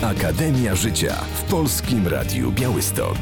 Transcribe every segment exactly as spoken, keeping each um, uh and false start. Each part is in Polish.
Akademia Życia w Polskim Radiu Białystok.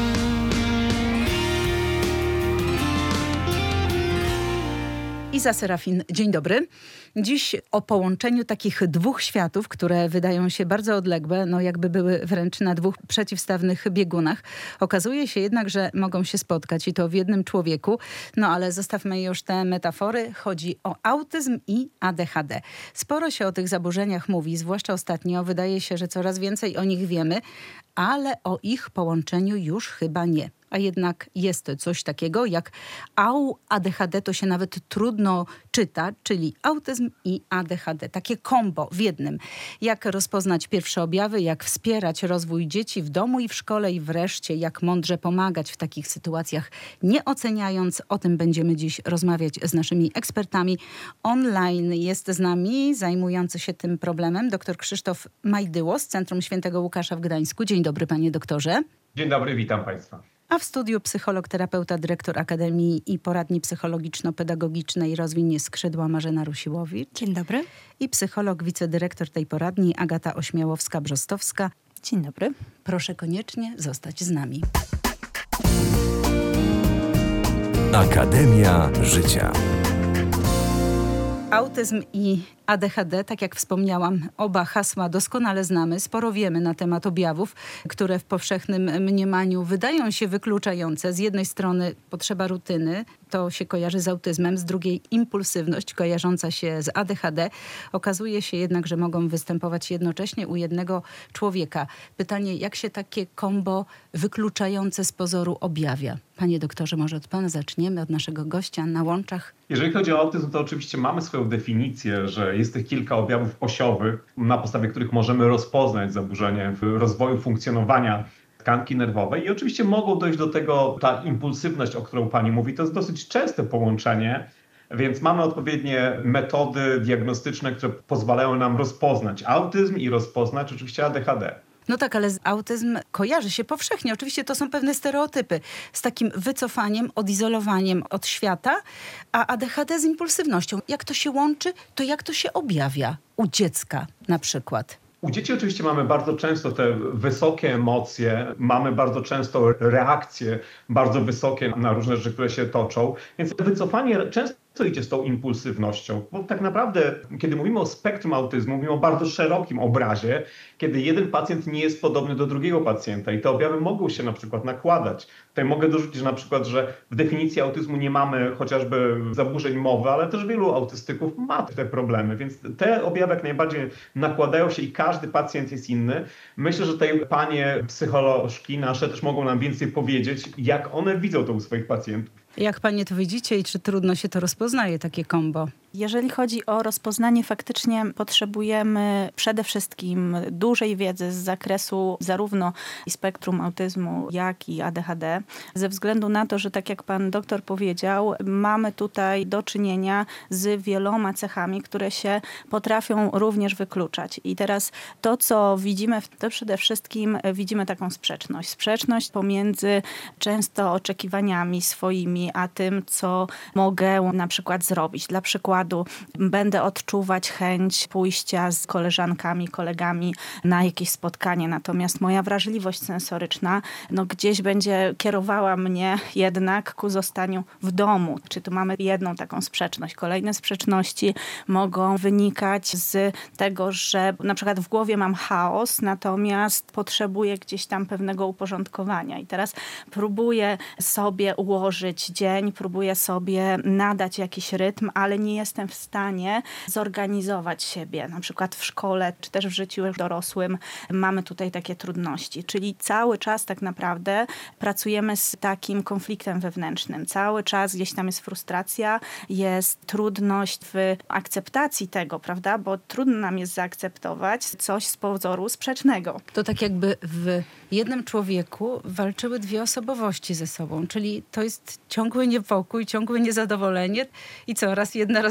Iza Serafin, dzień dobry. Dziś o połączeniu takich dwóch światów, które wydają się bardzo odległe, no jakby były wręcz na dwóch przeciwstawnych biegunach. Okazuje się jednak, że mogą się spotkać i to w jednym człowieku. No ale zostawmy już te metafory. Chodzi o autyzm i A D H D. Sporo się o tych zaburzeniach mówi, zwłaszcza ostatnio. Wydaje się, że coraz więcej o nich wiemy, ale o ich połączeniu już chyba nie. A jednak jest coś takiego jak A U, A D H D, to się nawet trudno czyta, czyli autyzm i A D H D. Takie kombo w jednym. Jak rozpoznać pierwsze objawy, jak wspierać rozwój dzieci w domu i w szkole i wreszcie jak mądrze pomagać w takich sytuacjach, nie oceniając. O tym będziemy dziś rozmawiać z naszymi ekspertami. Online jest z nami zajmujący się tym problemem dr Krzysztof Majdyło z Centrum Świętego Łukasza w Gdańsku. Dzień dobry, panie doktorze. Dzień dobry, witam państwa. A w studiu psycholog, terapeuta, dyrektor Akademii i Poradni Psychologiczno-Pedagogicznej Rozwinie Skrzydła Marzena Rusiłowicz. Dzień dobry. I psycholog, wicedyrektor tej poradni Agata Ośmiałowska-Brzostowska. Dzień dobry. Proszę koniecznie zostać z nami. Akademia Życia. Autyzm i A D H D, tak jak wspomniałam, oba hasła doskonale znamy. Sporo wiemy na temat objawów, które w powszechnym mniemaniu wydają się wykluczające. Z jednej strony potrzeba rutyny, to się kojarzy z autyzmem, z drugiej impulsywność kojarząca się z A D H D. Okazuje się jednak, że mogą występować jednocześnie u jednego człowieka. Pytanie, jak się takie kombo wykluczające z pozoru objawia? Panie doktorze, może od pana zaczniemy, od naszego gościa na łączach. Jeżeli chodzi o autyzm, to oczywiście mamy swoją definicję, że jest tych kilka objawów osiowych, na podstawie których możemy rozpoznać zaburzenie w rozwoju funkcjonowania tkanki nerwowej i oczywiście mogą dojść do tego, ta impulsywność, o którą pani mówi, to jest dosyć częste połączenie, więc mamy odpowiednie metody diagnostyczne, które pozwalają nam rozpoznać autyzm i rozpoznać oczywiście A D H D. No tak, ale autyzm kojarzy się powszechnie. Oczywiście to są pewne stereotypy z takim wycofaniem, odizolowaniem od świata, a A D H D z impulsywnością. Jak to się łączy, to jak to się objawia u dziecka na przykład? U dzieci oczywiście mamy bardzo często te wysokie emocje, mamy bardzo często reakcje bardzo wysokie na różne rzeczy, które się toczą, więc wycofanie często co idzie z tą impulsywnością? Bo tak naprawdę, kiedy mówimy o spektrum autyzmu, mówimy o bardzo szerokim obrazie, kiedy jeden pacjent nie jest podobny do drugiego pacjenta i te objawy mogą się na przykład nakładać. Tutaj mogę dorzucić że na przykład, że w definicji autyzmu nie mamy chociażby zaburzeń mowy, ale też wielu autystyków ma te problemy, więc te objawy jak najbardziej nakładają się i każdy pacjent jest inny. Myślę, że tutaj panie psycholożki nasze też mogą nam więcej powiedzieć, jak one widzą to u swoich pacjentów. Jak panie to widzicie i czy trudno się to rozpoznaje, takie kombo? Jeżeli chodzi o rozpoznanie, faktycznie potrzebujemy przede wszystkim dużej wiedzy z zakresu zarówno i spektrum autyzmu, jak i A D H D. Ze względu na to, że tak jak pan doktor powiedział, mamy tutaj do czynienia z wieloma cechami, które się potrafią również wykluczać. I teraz to, co widzimy, to przede wszystkim widzimy taką sprzeczność. Sprzeczność pomiędzy często oczekiwaniami swoimi, a tym, co mogę na przykład zrobić. Dla przykładu będę odczuwać chęć pójścia z koleżankami, kolegami na jakieś spotkanie, natomiast moja wrażliwość sensoryczna no gdzieś będzie kierowała mnie jednak ku zostaniu w domu. Czy tu mamy jedną taką sprzeczność? Kolejne sprzeczności mogą wynikać z tego, że na przykład w głowie mam chaos, natomiast potrzebuję gdzieś tam pewnego uporządkowania i teraz próbuję sobie ułożyć dzień, próbuję sobie nadać jakiś rytm, ale nie jestem w stanie zorganizować siebie. Na przykład w szkole, czy też w życiu dorosłym mamy tutaj takie trudności. Czyli cały czas tak naprawdę pracujemy z takim konfliktem wewnętrznym. Cały czas gdzieś tam jest frustracja, jest trudność w akceptacji tego, prawda? Bo trudno nam jest zaakceptować coś z pozoru sprzecznego. To tak jakby w jednym człowieku walczyły dwie osobowości ze sobą, czyli to jest ciągły niepokój, ciągłe niezadowolenie i co, raz jedna, raz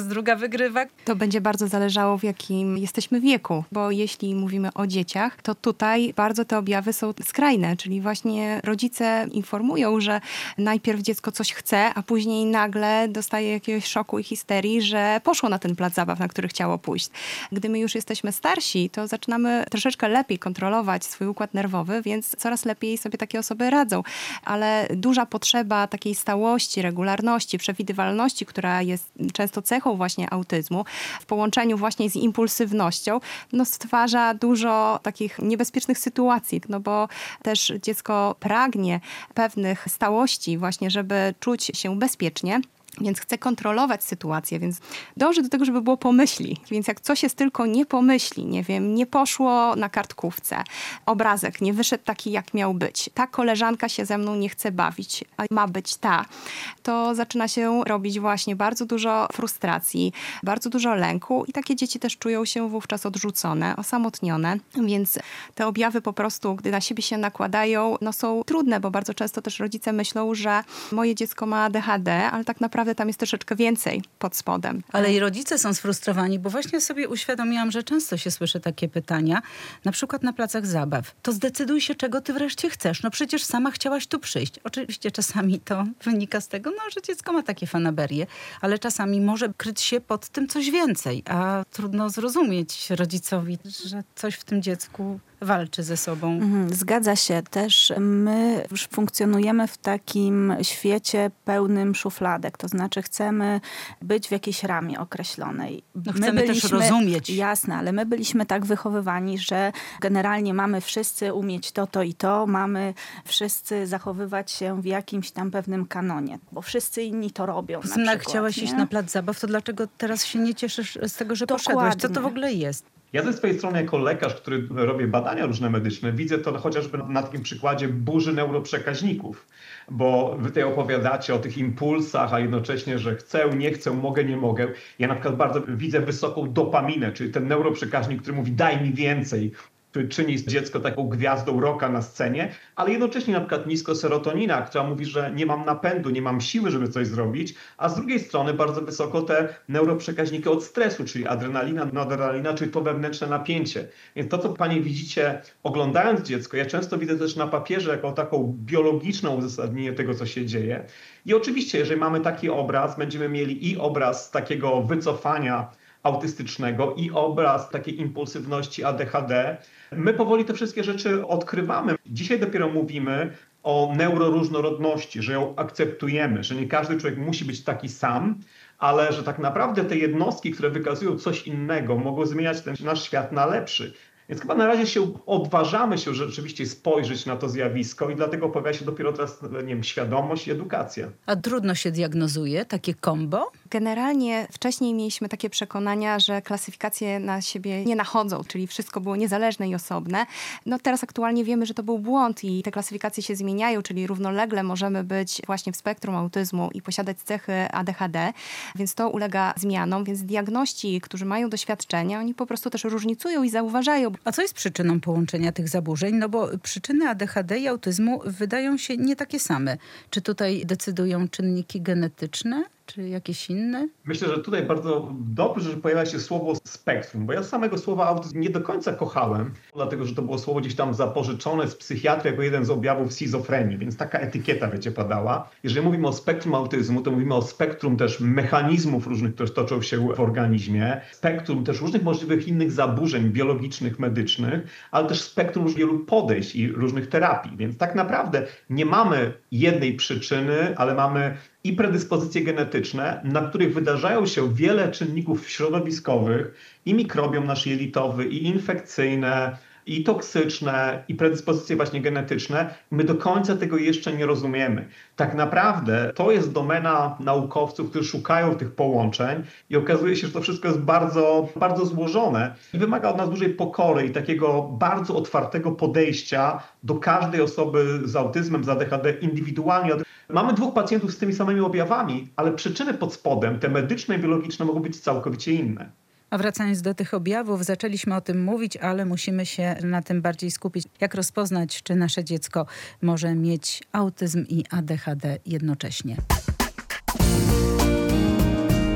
raz druga wygrywa. To będzie bardzo zależało, w jakim jesteśmy wieku, bo jeśli mówimy o dzieciach, to tutaj bardzo te objawy są skrajne, czyli właśnie rodzice informują, że najpierw dziecko coś chce, a później nagle dostaje jakiegoś szoku i histerii, że poszło na ten plac zabaw, na który chciało pójść. Gdy my już jesteśmy starsi, to zaczynamy troszeczkę lepiej kontrolować swój układ nerwowy, więc coraz lepiej sobie takie osoby radzą. Ale duża potrzeba takiej stałości, regularności, przewidywalności, która jest często cechą właśnie autyzmu, w połączeniu właśnie z impulsywnością, no stwarza dużo takich niebezpiecznych sytuacji, no bo też dziecko pragnie pewnych stałości właśnie, żeby czuć się bezpiecznie. Więc chce kontrolować sytuację, więc dąży do tego, żeby było pomyśli. Więc jak coś jest tylko nie pomyśli, nie wiem, nie poszło na kartkówce, obrazek nie wyszedł taki, jak miał być, ta koleżanka się ze mną nie chce bawić, a ma być ta, to zaczyna się robić właśnie bardzo dużo frustracji, bardzo dużo lęku i takie dzieci też czują się wówczas odrzucone, osamotnione, więc te objawy po prostu, gdy na siebie się nakładają, no są trudne, bo bardzo często też rodzice myślą, że moje dziecko ma A D H D, ale tak naprawdę tam jest troszeczkę więcej pod spodem. Ale i rodzice są sfrustrowani, bo właśnie sobie uświadomiłam, że często się słyszy takie pytania, na przykład na placach zabaw. To zdecyduj się, czego ty wreszcie chcesz. No przecież sama chciałaś tu przyjść. Oczywiście czasami to wynika z tego, no, że dziecko ma takie fanaberie, ale czasami może kryć się pod tym coś więcej, a trudno zrozumieć rodzicowi, że coś w tym dziecku walczy ze sobą. Mhm, zgadza się. Też my już funkcjonujemy w takim świecie pełnym szufladek. To znaczy chcemy być w jakiejś ramie określonej. No chcemy byliśmy, też rozumieć. Jasne, ale my byliśmy tak wychowywani, że generalnie mamy wszyscy umieć to, to i to. Mamy wszyscy zachowywać się w jakimś tam pewnym kanonie, bo wszyscy inni to robią. Na przykład, chciałaś nie? iść na plac zabaw, to dlaczego teraz się nie cieszysz z tego, że Dokładnie. poszedłeś? Co to w ogóle jest? Ja ze swojej strony jako lekarz, który robię badania różne medyczne, widzę to chociażby na takim przykładzie burzy neuroprzekaźników, bo wy tutaj opowiadacie o tych impulsach, a jednocześnie, że chcę, nie chcę, mogę, nie mogę. Ja na przykład bardzo widzę wysoką dopaminę, czyli ten neuroprzekaźnik, który mówi daj mi więcej, który czyni dziecko taką gwiazdą rocka na scenie, ale jednocześnie na przykład nisko serotonina, która mówi, że nie mam napędu, nie mam siły, żeby coś zrobić, a z drugiej strony bardzo wysoko te neuroprzekaźniki od stresu, czyli adrenalina, noradrenalina, czyli to wewnętrzne napięcie. Więc to, co panie widzicie oglądając dziecko, ja często widzę też na papierze jako taką biologiczną uzasadnienie tego, co się dzieje. I oczywiście, jeżeli mamy taki obraz, będziemy mieli i obraz takiego wycofania autystycznego i obraz takiej impulsywności A D H D. My powoli te wszystkie rzeczy odkrywamy. Dzisiaj dopiero mówimy o neuroróżnorodności, że ją akceptujemy, że nie każdy człowiek musi być taki sam, ale że tak naprawdę te jednostki, które wykazują coś innego, mogą zmieniać ten nasz świat na lepszy. Więc chyba na razie się odważamy się rzeczywiście spojrzeć na to zjawisko i dlatego pojawia się dopiero teraz, nie wiem, świadomość i edukacja. A trudno się diagnozuje takie kombo? Generalnie wcześniej mieliśmy takie przekonania, że klasyfikacje na siebie nie nachodzą, czyli wszystko było niezależne i osobne. No teraz aktualnie wiemy, że to był błąd i te klasyfikacje się zmieniają, czyli równolegle możemy być właśnie w spektrum autyzmu i posiadać cechy A D H D, więc to ulega zmianom, więc diagności, którzy mają doświadczenia, oni po prostu też różnicują i zauważają. A co jest przyczyną połączenia tych zaburzeń? No bo przyczyny A D H D i autyzmu wydają się nie takie same. Czy tutaj decydują czynniki genetyczne? Czy jakieś inne? Myślę, że tutaj bardzo dobrze, że pojawia się słowo spektrum, bo ja samego słowa autyzm nie do końca kochałem, dlatego że to było słowo gdzieś tam zapożyczone z psychiatry jako jeden z objawów schizofrenii, więc taka etykieta, wiecie, padała. Jeżeli mówimy o spektrum autyzmu, to mówimy o spektrum też mechanizmów różnych, które toczą się w organizmie, spektrum też różnych możliwych innych zaburzeń biologicznych, medycznych, ale też spektrum wielu podejść i różnych terapii, więc tak naprawdę nie mamy jednej przyczyny, ale mamy i predyspozycje genetyczne, na których wydarzają się wiele czynników środowiskowych, i mikrobiom nasz jelitowy, i infekcyjne, i toksyczne, i predyspozycje właśnie genetyczne. My do końca tego jeszcze nie rozumiemy. Tak naprawdę to jest domena naukowców, którzy szukają tych połączeń i okazuje się, że to wszystko jest bardzo, bardzo złożone i wymaga od nas dużej pokory i takiego bardzo otwartego podejścia do każdej osoby z autyzmem, z A D H D indywidualnie. Mamy dwóch pacjentów z tymi samymi objawami, ale przyczyny pod spodem, te medyczne i biologiczne, mogą być całkowicie inne. A wracając do tych objawów, zaczęliśmy o tym mówić, ale musimy się na tym bardziej skupić. Jak rozpoznać, czy nasze dziecko może mieć autyzm i A D H D jednocześnie?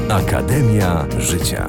Akademia Życia.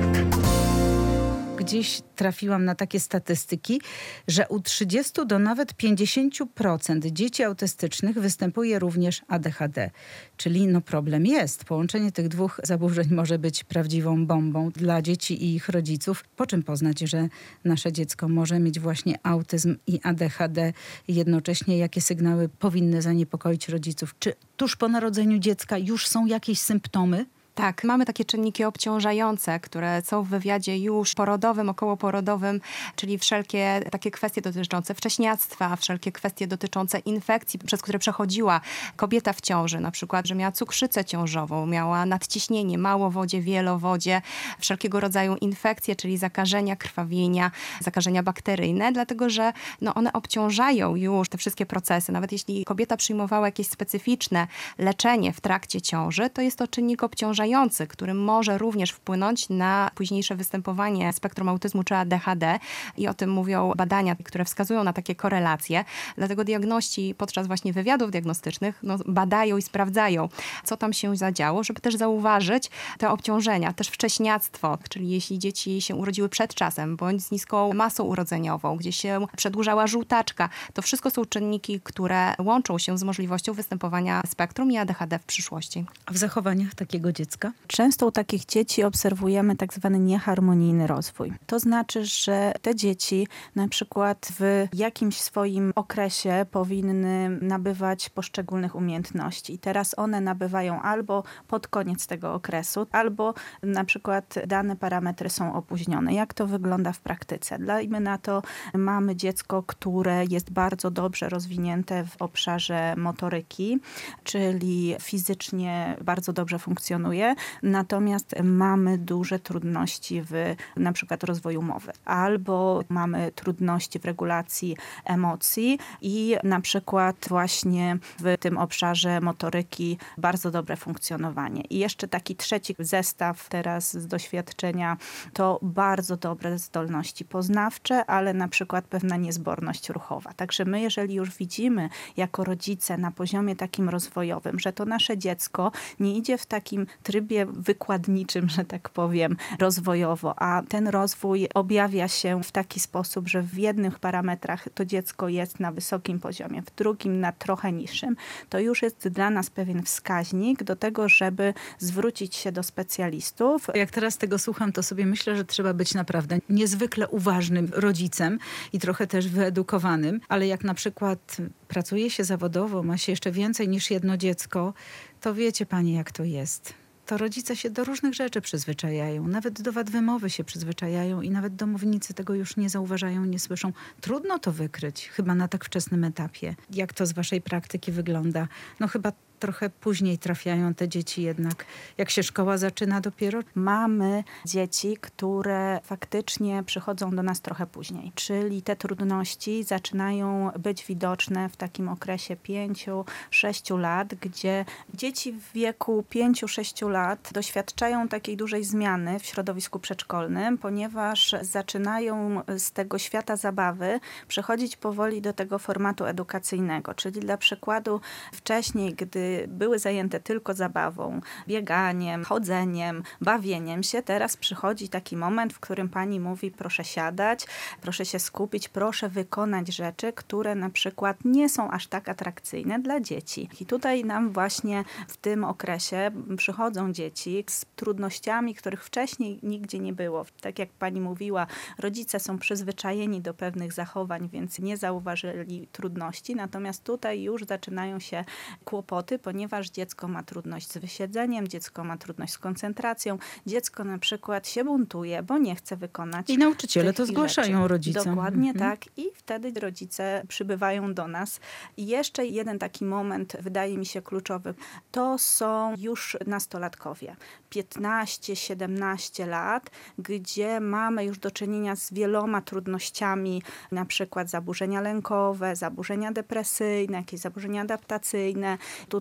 Gdzieś trafiłam na takie statystyki, że u trzydziestu do nawet pięćdziesięciu procent dzieci autystycznych występuje również A D H D. Czyli no problem jest. Połączenie tych dwóch zaburzeń może być prawdziwą bombą dla dzieci i ich rodziców. Po czym poznać, że nasze dziecko może mieć właśnie autyzm i A D H D jednocześnie? Jakie sygnały powinny zaniepokoić rodziców? Czy tuż po narodzeniu dziecka już są jakieś symptomy? Tak, mamy takie czynniki obciążające, które są w wywiadzie już porodowym, okołoporodowym, czyli wszelkie takie kwestie dotyczące wcześniactwa, wszelkie kwestie dotyczące infekcji, przez które przechodziła kobieta w ciąży, na przykład, że miała cukrzycę ciążową, miała nadciśnienie, małowodzie, wielowodzie, wszelkiego rodzaju infekcje, czyli zakażenia, krwawienia, zakażenia bakteryjne, dlatego że no, one obciążają już te wszystkie procesy. Nawet jeśli kobieta przyjmowała jakieś specyficzne leczenie w trakcie ciąży, to jest to czynnik obciążający, który może również wpłynąć na późniejsze występowanie spektrum autyzmu czy A D H D i o tym mówią badania, które wskazują na takie korelacje. Dlatego diagności podczas właśnie wywiadów diagnostycznych no, badają i sprawdzają, co tam się zadziało, żeby też zauważyć te obciążenia, też wcześniactwo, czyli jeśli dzieci się urodziły przed czasem, bądź z niską masą urodzeniową, gdzie się przedłużała żółtaczka, to wszystko są czynniki, które łączą się z możliwością występowania spektrum i A D H D w przyszłości. A w zachowaniach takiego dziecka? Często u takich dzieci obserwujemy tak zwany nieharmonijny rozwój. To znaczy, że te dzieci na przykład w jakimś swoim okresie powinny nabywać poszczególnych umiejętności. I teraz one nabywają albo pod koniec tego okresu, albo na przykład dane parametry są opóźnione. Jak to wygląda w praktyce? Dajmy na to, mamy dziecko, które jest bardzo dobrze rozwinięte w obszarze motoryki, czyli fizycznie bardzo dobrze funkcjonuje, natomiast mamy duże trudności w na przykład rozwoju mowy, albo mamy trudności w regulacji emocji i na przykład właśnie w tym obszarze motoryki bardzo dobre funkcjonowanie. I jeszcze taki trzeci zestaw teraz z doświadczenia to bardzo dobre zdolności poznawcze, ale na przykład pewna niezborność ruchowa. Także my, jeżeli już widzimy jako rodzice na poziomie takim rozwojowym, że to nasze dziecko nie idzie w takim trybie wykładniczym, że tak powiem, rozwojowo, a ten rozwój objawia się w taki sposób, że w jednych parametrach to dziecko jest na wysokim poziomie, w drugim na trochę niższym, to już jest dla nas pewien wskaźnik do tego, żeby zwrócić się do specjalistów. Jak teraz tego słucham, to sobie myślę, że trzeba być naprawdę niezwykle uważnym rodzicem i trochę też wyedukowanym, ale jak na przykład pracuje się zawodowo, ma się jeszcze więcej niż jedno dziecko, to wiecie pani, jak to jest. To rodzice się do różnych rzeczy przyzwyczajają. Nawet do wad wymowy się przyzwyczajają i nawet domownicy tego już nie zauważają, nie słyszą. Trudno to wykryć, chyba na tak wczesnym etapie. Jak to z waszej praktyki wygląda? No chyba trochę później trafiają te dzieci jednak, jak się szkoła zaczyna dopiero. Mamy dzieci, które faktycznie przychodzą do nas trochę później, czyli te trudności zaczynają być widoczne w takim okresie pięciu, sześciu lat, gdzie dzieci w wieku pięciu, sześciu lat doświadczają takiej dużej zmiany w środowisku przedszkolnym, ponieważ zaczynają z tego świata zabawy przechodzić powoli do tego formatu edukacyjnego, czyli dla przykładu wcześniej, gdy były zajęte tylko zabawą, bieganiem, chodzeniem, bawieniem się. Teraz przychodzi taki moment, w którym pani mówi, proszę siadać, proszę się skupić, proszę wykonać rzeczy, które na przykład nie są aż tak atrakcyjne dla dzieci. I tutaj nam właśnie w tym okresie przychodzą dzieci z trudnościami, których wcześniej nigdzie nie było. Tak jak pani mówiła, rodzice są przyzwyczajeni do pewnych zachowań, więc nie zauważyli trudności, natomiast tutaj już zaczynają się kłopoty, ponieważ dziecko ma trudność z wysiedzeniem, dziecko ma trudność z koncentracją, dziecko na przykład się buntuje, bo nie chce wykonać. I nauczyciele to zgłaszają rzeczy. rodzicom. Dokładnie mhm. tak. I wtedy rodzice przybywają do nas. I jeszcze jeden taki moment wydaje mi się kluczowy. To są już nastolatkowie. piętnaście, siedemnaście lat, gdzie mamy już do czynienia z wieloma trudnościami, na przykład zaburzenia lękowe, zaburzenia depresyjne, jakieś zaburzenia adaptacyjne. Tutaj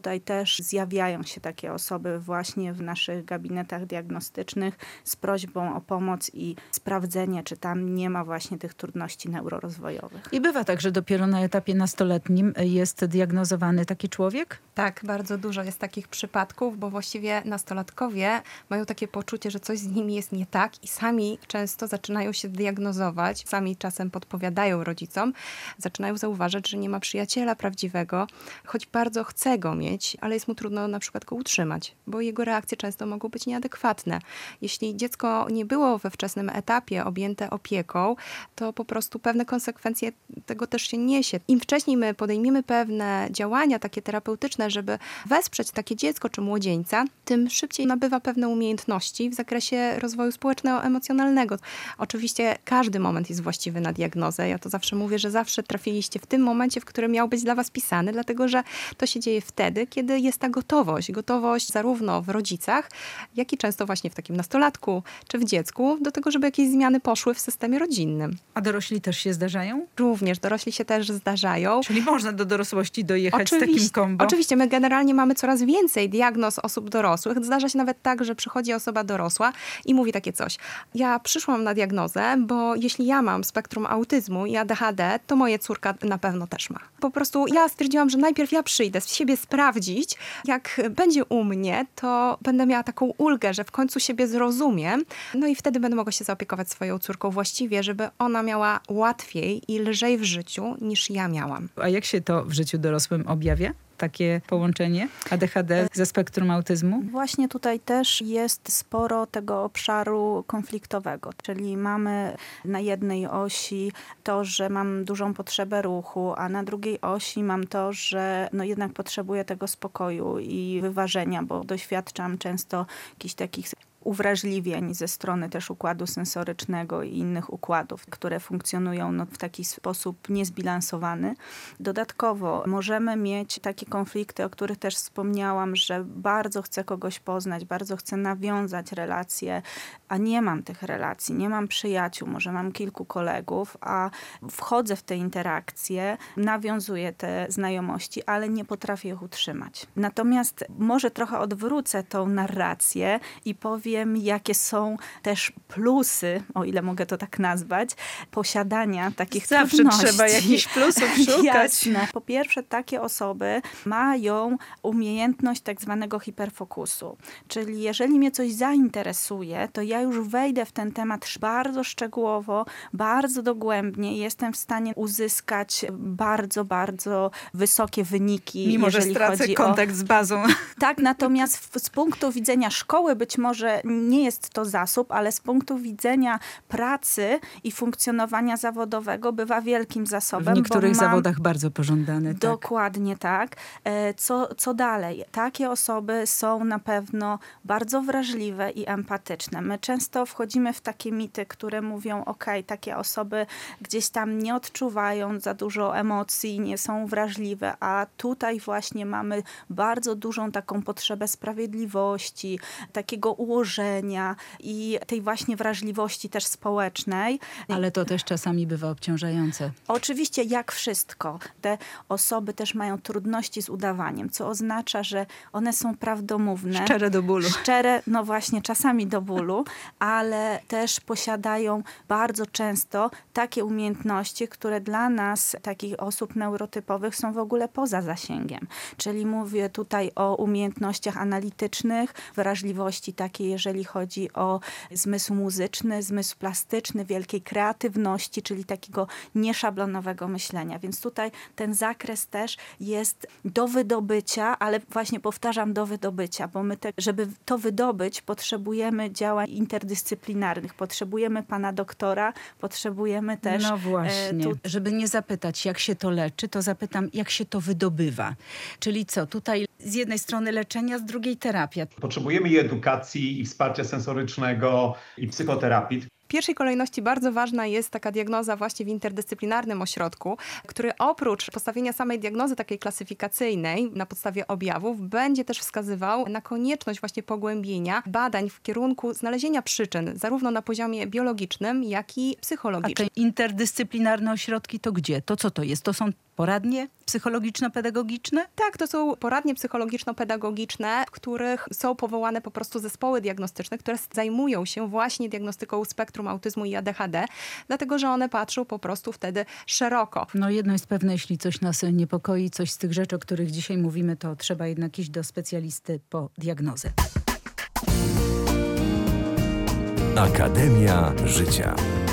tutaj też zjawiają się takie osoby właśnie w naszych gabinetach diagnostycznych z prośbą o pomoc i sprawdzenie, czy tam nie ma właśnie tych trudności neurorozwojowych. I bywa tak, że dopiero na etapie nastoletnim jest diagnozowany taki człowiek? Tak, bardzo dużo jest takich przypadków, bo właściwie nastolatkowie mają takie poczucie, że coś z nimi jest nie tak i sami często zaczynają się diagnozować, sami czasem podpowiadają rodzicom, zaczynają zauważać, że nie ma przyjaciela prawdziwego, choć bardzo chce go mieć, ale jest mu trudno na przykład go utrzymać, bo jego reakcje często mogą być nieadekwatne. Jeśli dziecko nie było we wczesnym etapie objęte opieką, to po prostu pewne konsekwencje tego też się niesie. Im wcześniej my podejmiemy pewne działania takie terapeutyczne, żeby wesprzeć takie dziecko czy młodzieńca, tym szybciej nabywa pewne umiejętności w zakresie rozwoju społeczno-emocjonalnego. Oczywiście każdy moment jest właściwy na diagnozę. Ja to zawsze mówię, że zawsze trafiliście w tym momencie, w którym miał być dla was pisany, dlatego że to się dzieje wtedy, kiedy jest ta gotowość. Gotowość zarówno w rodzicach, jak i często właśnie w takim nastolatku czy w dziecku, do tego, żeby jakieś zmiany poszły w systemie rodzinnym. A dorośli też się zdarzają? Również dorośli się też zdarzają. Czyli można do dorosłości dojechać Oczywiście, z takim kombo? Oczywiście, my generalnie mamy coraz więcej diagnoz osób dorosłych. Zdarza się nawet tak, że przychodzi osoba dorosła i mówi takie coś. Ja przyszłam na diagnozę, bo jeśli ja mam spektrum autyzmu i A D H D, to moja córka na pewno też ma. Po prostu ja stwierdziłam, że najpierw ja przyjdę z siebie sprawdzić. Jak będzie u mnie, to będę miała taką ulgę, że w końcu siebie zrozumiem. No i wtedy będę mogła się zaopiekować swoją córką właściwie, żeby ona miała łatwiej i lżej w życiu niż ja miałam. A jak się to w życiu dorosłym objawia? Takie połączenie A D H D ze spektrum autyzmu? Właśnie tutaj też jest sporo tego obszaru konfliktowego, czyli mamy na jednej osi to, że mam dużą potrzebę ruchu, a na drugiej osi mam to, że no jednak potrzebuję tego spokoju i wyważenia, bo doświadczam często jakichś takich uwrażliwień ze strony też układu sensorycznego i innych układów, które funkcjonują no, w taki sposób niezbilansowany. Dodatkowo możemy mieć takie konflikty, o których też wspomniałam, że bardzo chcę kogoś poznać, bardzo chcę nawiązać relacje, a nie mam tych relacji, nie mam przyjaciół, może mam kilku kolegów, a wchodzę w te interakcje, nawiązuję te znajomości, ale nie potrafię ich utrzymać. Natomiast może trochę odwrócę tą narrację i powiem, jakie są też plusy, o ile mogę to tak nazwać, posiadania takich Zawsze trudności. trzeba jakichś plusów szukać. Jasne. Po pierwsze, takie osoby mają umiejętność tak zwanego hiperfokusu. Czyli jeżeli mnie coś zainteresuje, to ja już wejdę w ten temat bardzo szczegółowo, bardzo dogłębnie i jestem w stanie uzyskać bardzo, bardzo wysokie wyniki. Mimo, jeżeli że stracę chodzi kontakt o... z bazą. Tak, natomiast w, z punktu widzenia szkoły być może nie jest to zasób, ale z punktu widzenia pracy i funkcjonowania zawodowego bywa wielkim zasobem. W niektórych bo mam... zawodach bardzo pożądane. Tak. Dokładnie tak. Co, co dalej? Takie osoby są na pewno bardzo wrażliwe i empatyczne. My często wchodzimy w takie mity, które mówią, ok, takie osoby gdzieś tam nie odczuwają za dużo emocji, nie są wrażliwe, a tutaj właśnie mamy bardzo dużą taką potrzebę sprawiedliwości, takiego ułożenia i tej właśnie wrażliwości też społecznej. Ale to też czasami bywa obciążające. Oczywiście, jak wszystko. Te osoby też mają trudności z udawaniem, co oznacza, że one są prawdomówne. Szczere do bólu. Szczere, no właśnie, czasami do bólu, ale też posiadają bardzo często takie umiejętności, które dla nas, takich osób neurotypowych, są w ogóle poza zasięgiem. Czyli mówię tutaj o umiejętnościach analitycznych, wrażliwości takiej, jeżeli chodzi o zmysł muzyczny, zmysł plastyczny, wielkiej kreatywności, czyli takiego nieszablonowego myślenia. Więc tutaj ten zakres też jest do wydobycia, ale właśnie powtarzam, do wydobycia, bo my, te, żeby to wydobyć, potrzebujemy działań interdyscyplinarnych. Potrzebujemy pana doktora, potrzebujemy też... No właśnie. E, tu... Żeby nie zapytać, jak się to leczy, to zapytam, jak się to wydobywa. Czyli co, tutaj z jednej strony leczenia, z drugiej terapia. Potrzebujemy i edukacji, i wsparcia sensorycznego, i psychoterapii. W pierwszej kolejności bardzo ważna jest taka diagnoza właśnie w interdyscyplinarnym ośrodku, który oprócz postawienia samej diagnozy takiej klasyfikacyjnej na podstawie objawów, będzie też wskazywał na konieczność właśnie pogłębienia badań w kierunku znalezienia przyczyn, zarówno na poziomie biologicznym, jak i psychologicznym. A te interdyscyplinarne ośrodki to gdzie? To co to jest? To są poradnie psychologiczno-pedagogiczne? Tak, to są poradnie psychologiczno-pedagogiczne, w których są powołane po prostu zespoły diagnostyczne, które zajmują się właśnie diagnostyką spektrum autyzmu i A D H D, dlatego że one patrzą po prostu wtedy szeroko. No jedno jest pewne, jeśli coś nas niepokoi, coś z tych rzeczy, o których dzisiaj mówimy, to trzeba jednak iść do specjalisty po diagnozę. Akademia Życia.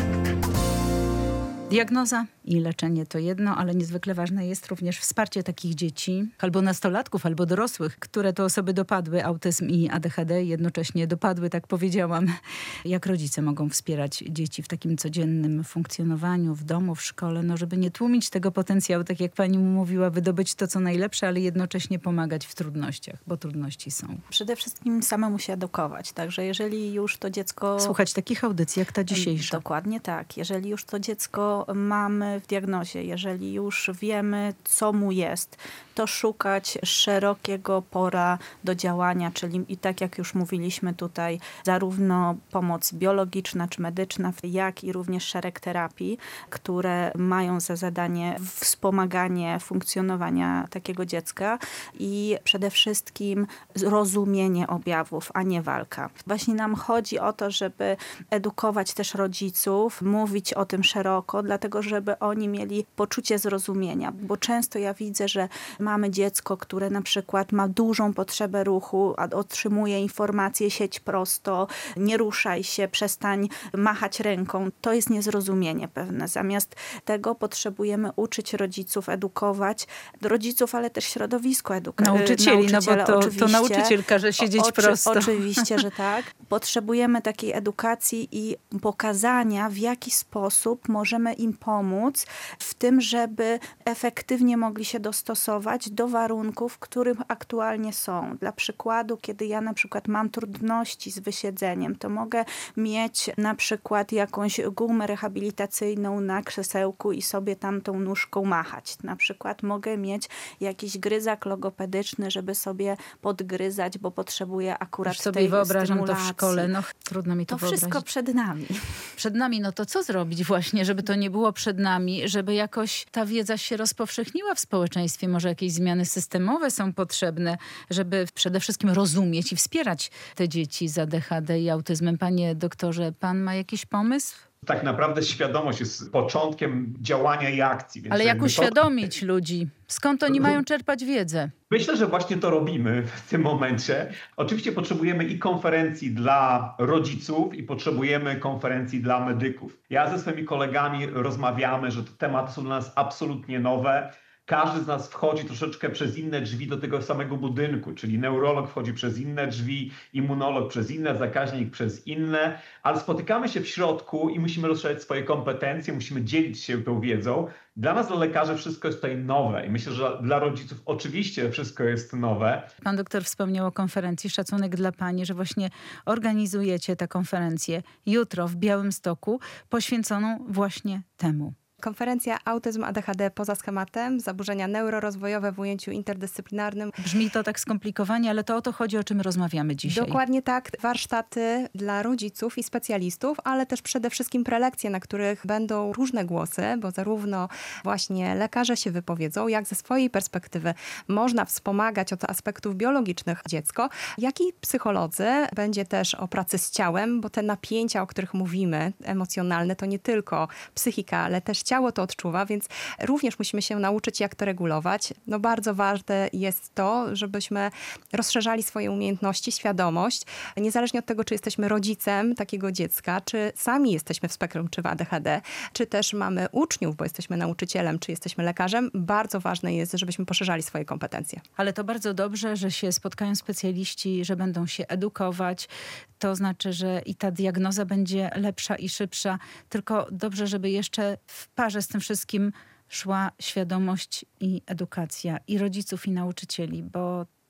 Diagnoza i leczenie to jedno, ale niezwykle ważne jest również wsparcie takich dzieci, albo nastolatków, albo dorosłych, które to osoby dopadły, autyzm i A D H D, jednocześnie dopadły, tak powiedziałam. Jak rodzice mogą wspierać dzieci w takim codziennym funkcjonowaniu, w domu, w szkole, no żeby nie tłumić tego potencjału, tak jak pani mówiła, wydobyć to, co najlepsze, ale jednocześnie pomagać w trudnościach, bo trudności są. Przede wszystkim samemu się edukować, także jeżeli już to dziecko... Słuchać takich audycji, jak ta dzisiejsza. Dokładnie tak. Jeżeli już to dziecko mamy w diagnozie, jeżeli już wiemy, co mu jest, to szukać szerokiego pora do działania, czyli i tak jak już mówiliśmy tutaj, zarówno pomoc biologiczna czy medyczna, jak i również szereg terapii, które mają za zadanie wspomaganie funkcjonowania takiego dziecka i przede wszystkim zrozumienie objawów, a nie walka. Właśnie nam chodzi o to, żeby edukować też rodziców, mówić o tym szeroko, dlatego żeby oni mieli poczucie zrozumienia, bo często ja widzę, że mamy dziecko, które na przykład ma dużą potrzebę ruchu, a otrzymuje informację, siedź prosto, nie ruszaj się, przestań machać ręką. To jest niezrozumienie pewne. Zamiast tego potrzebujemy uczyć rodziców, edukować rodziców, ale też środowisko edukacyjne. Nauczycieli, no bo to, to nauczyciel każe siedzieć Oczy, prosto. Oczywiście, że tak. Potrzebujemy takiej edukacji i pokazania, w jaki sposób możemy im pomóc w tym, żeby efektywnie mogli się dostosować do warunków, w których aktualnie są. Dla przykładu, kiedy ja na przykład mam trudności z wysiedzeniem, to mogę mieć na przykład jakąś gumę rehabilitacyjną na krzesełku i sobie tam tą nóżką machać. Na przykład mogę mieć jakiś gryzak logopedyczny, żeby sobie podgryzać, bo potrzebuję akurat Już sobie tej wyobrażam stymulacji. to w szkole. No trudno mi to, To wyobrazić. wszystko przed nami. Przed nami, no to co zrobić właśnie, żeby to nie było przed nami, żeby jakoś ta wiedza się rozpowszechniła w społeczeństwie? Może jakieś zmiany systemowe są potrzebne, żeby przede wszystkim rozumieć i wspierać te dzieci z A D H D i autyzmem. Panie doktorze, pan ma jakiś pomysł? Tak naprawdę świadomość jest początkiem działania i akcji. Więc Ale jak jakby to- uświadomić ludzi? Skąd oni mają czerpać wiedzę? Myślę, że właśnie to robimy w tym momencie. Oczywiście potrzebujemy i konferencji dla rodziców i potrzebujemy konferencji dla medyków. Ja ze swoimi kolegami rozmawiamy, że te tematy są dla nas absolutnie nowe. Każdy z nas wchodzi troszeczkę przez inne drzwi do tego samego budynku, czyli neurolog wchodzi przez inne drzwi, immunolog przez inne, zakaźnik przez inne, ale spotykamy się w środku i musimy rozszerzać swoje kompetencje, musimy dzielić się tą wiedzą. Dla nas, dla lekarzy wszystko jest tutaj nowe i myślę, że dla rodziców oczywiście wszystko jest nowe. Pan doktor wspomniał o konferencji. Szacunek dla pani, że właśnie organizujecie tę konferencję jutro w Białymstoku poświęconą właśnie temu. Konferencja Autyzm A D H D poza schematem, zaburzenia neurorozwojowe w ujęciu interdyscyplinarnym. Brzmi to tak skomplikowanie, ale to o to chodzi, o czym rozmawiamy dzisiaj. Dokładnie tak. Warsztaty dla rodziców i specjalistów, ale też przede wszystkim prelekcje, na których będą różne głosy, bo zarówno właśnie lekarze się wypowiedzą, jak ze swojej perspektywy można wspomagać od aspektów biologicznych dziecko, jak i psycholodzy. Będzie też o pracy z ciałem, bo te napięcia, o których mówimy, emocjonalne, to nie tylko psychika, ale też ciało to odczuwa, więc również musimy się nauczyć, jak to regulować. No bardzo ważne jest to, żebyśmy rozszerzali swoje umiejętności, świadomość, niezależnie od tego, czy jesteśmy rodzicem takiego dziecka, czy sami jesteśmy w spektrum, czy w A D H D, czy też mamy uczniów, bo jesteśmy nauczycielem, czy jesteśmy lekarzem. Bardzo ważne jest, żebyśmy poszerzali swoje kompetencje. Ale to bardzo dobrze, że się spotkają specjaliści, że będą się edukować. To znaczy, że i ta diagnoza będzie lepsza i szybsza. Tylko dobrze, żeby jeszcze w parze z tym wszystkim szła świadomość i edukacja i rodziców, i nauczycieli, bo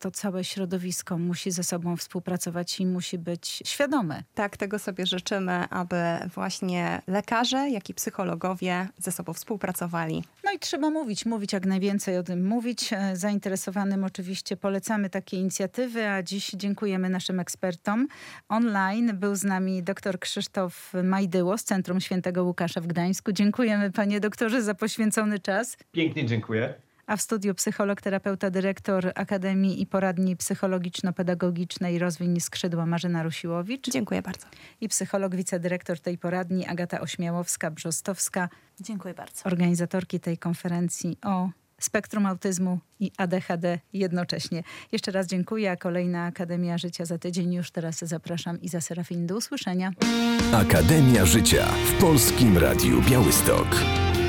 to całe środowisko musi ze sobą współpracować i musi być świadome. Tak, tego sobie życzymy, aby właśnie lekarze, jak i psychologowie ze sobą współpracowali. No i trzeba mówić, mówić jak najwięcej o tym mówić. Zainteresowanym oczywiście polecamy takie inicjatywy, a dziś dziękujemy naszym ekspertom. Online był z nami dr Krzysztof Majdyło z Centrum Świętego Łukasza w Gdańsku. Dziękujemy panie doktorze za poświęcony czas. Pięknie dziękuję. A w studiu psycholog, terapeuta, dyrektor Akademii i Poradni Psychologiczno-Pedagogicznej Rozwiń Skrzydła Marzena Rusiłowicz. Dziękuję bardzo. I psycholog, wicedyrektor tej poradni Agata Ośmiałowska-Brzostowska. Dziękuję bardzo. Organizatorki tej konferencji o spektrum autyzmu i A D H D jednocześnie. Jeszcze raz dziękuję, a kolejna Akademia Życia za tydzień. Już teraz zapraszam Iza Serafin. Do usłyszenia. Akademia Życia w Polskim Radiu Białystok.